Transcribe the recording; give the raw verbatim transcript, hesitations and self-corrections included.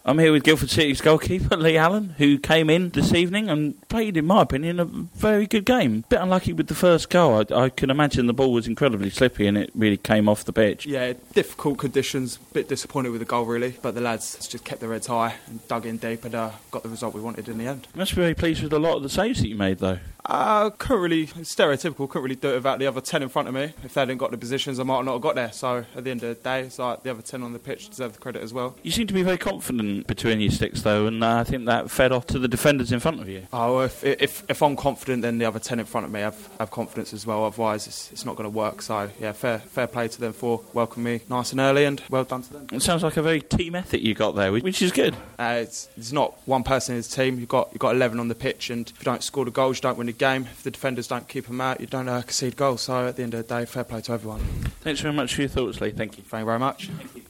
I'm here with Guildford City's goalkeeper, Lee Allen, who came in this evening and played, in my opinion, a very good game. Bit unlucky with the first goal. I, I can imagine the ball was incredibly slippy and it really came off the pitch. Yeah, difficult conditions. Bit disappointed with the goal, really. But the lads just kept their heads high and dug in deep and uh, got the result we wanted in the end. You must be very pleased with a lot of the saves that you made, though. Uh, couldn't really, stereotypical, couldn't really do it without the other ten in front of me. If they hadn't got the positions, I might not have got there. So at the end of the day, it's like the other ten on the pitch deserve the credit as well. You seem to be very confident between your sticks, though, and uh, I think that fed off to the defenders in front of you. Oh, if if, if I'm confident, then the other ten in front of me have, have confidence as well. Otherwise, it's, it's not going to work. So, yeah, fair fair play to them for welcoming me nice and early, and well done to them. It sounds like a very team ethic you got there, which is good. Uh, it's, it's not one person in the team. You've got, you've got eleven on the pitch, and if you don't score the goals, you don't win the game. If the defenders don't keep them out, you don't uh, concede goals. So at the end of the day, fair play to everyone. Thanks very much for your thoughts, Lee. Thank you. Thank you very much. Thank you.